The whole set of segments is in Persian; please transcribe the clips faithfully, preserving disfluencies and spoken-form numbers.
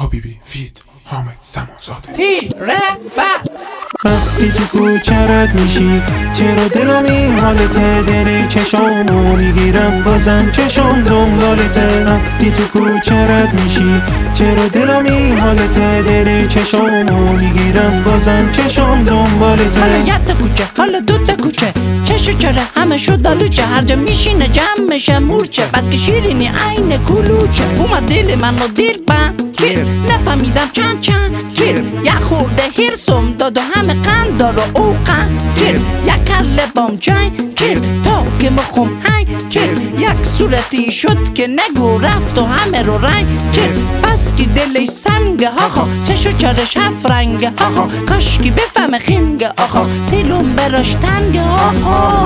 حبیبی فید حامد زمانزاده. تیره بس وقتی تو کوچه رد میشی چرا دلمی حالته، دری چشامو میگیرم بازم چشام دنبالته. وقتی تو کوچه رد میشی چرا دلمی حالته، دری چشامو میگیرم بازم چشام دنبالته. حالا یت کوچه حالا دوت کوچه چشو چره همه شد دالوچه، هر جا میشینه جمع میشه مورچه، بس که شیرینی عین کلوچه. اومد دل منو دیر بم گیر نفهمیدم چند چند گیر، یه خورده هرسم داد و همه قند دار و او قند گیر، یک کله بام جای گیر تا که مخم هنگ گیر، یک صورتی شد که نگو رفت و همه رو رنگ گیر، بس که دلش سنگه آخا چشو چارش هفت رنگه آخا، کاشکی بفهم خینگه آخا تیلون براش تنگه آخا.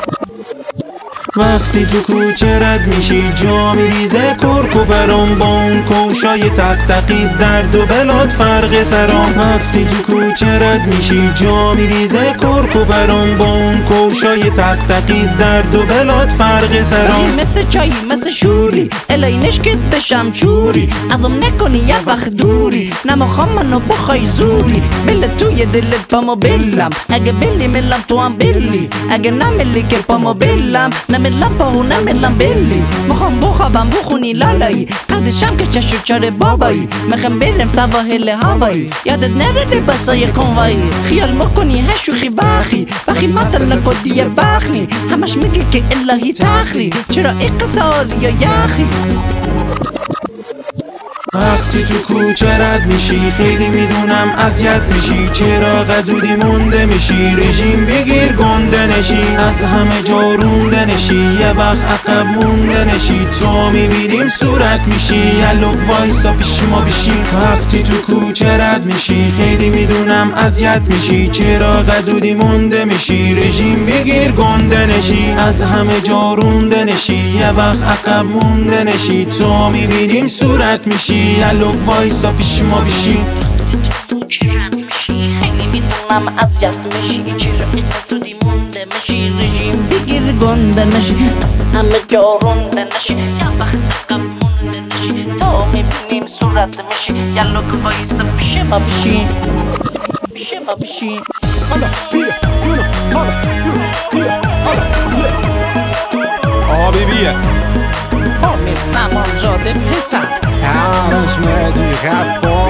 وقتی تو کوچه رد میشی جا میریزه کرک و برام، با اون کوشای تق تقی درد و بلاد فرق سرام. وقتی تو کوچه رد میشی جا میریزه کرک و برام، با اون کوشای تق تقی درد و بلاد فرق سرام. مثل چایی مثل شوری الهی نشکت بشم چوری، ازم نکنی یه وقت دوری نمخوام منو بخوای زوری، بله توی دلت پامو بلم اگه بلی ملم تو هم بلی، اگه نملی که پامو بلم نملم پاهو نملم بلی، میخوام بخوابم بخونی لالایی قدشم که چشو چاره بابایی، میخوام برم سواحل هوایی یادت نره لباسای کنوایی، خیال مکنی هشوخی بخی بخی مطل نکدیه بخنی همش میگه که الهی تخری چرا ای قصاری یا یخی. وقتی تو کوچه رد میشی خیلی میدونم اذیت میشی، چرا غزودی مونده میشی رژیم بگیر گنده نشی، از همه جا رونده نشی یه وقت عقب مونده نشی، تو میبینیم صورت میشی یلو وایسا پیش ما بشی. وقتی تو کوچه رد میشی خیلی میدونم اذیت میشی، چرا غزودی مونده میشی رژیم بگیر گنده نشی، از همه جا رونده نشی یه وقت عقب مونده نشی، تو میبینیم صورت میشی یلو وایسا پیش ما بشی. کوچه رد میشی خیلی میدونم اذیت میشی، چرا این زودی مونده میشی رژیم بگیر گنده نشی، از همه جا رونده نشی یا وقت عقب مونده نشی، تا میبینیم صورت میشی یلو وایسا پیش ما بشی پیش ما بشی. حالا بیا جونو حالا جونو بیا حالا بیا حبیبیه حامد زمانزاده پسر همش مدی غفار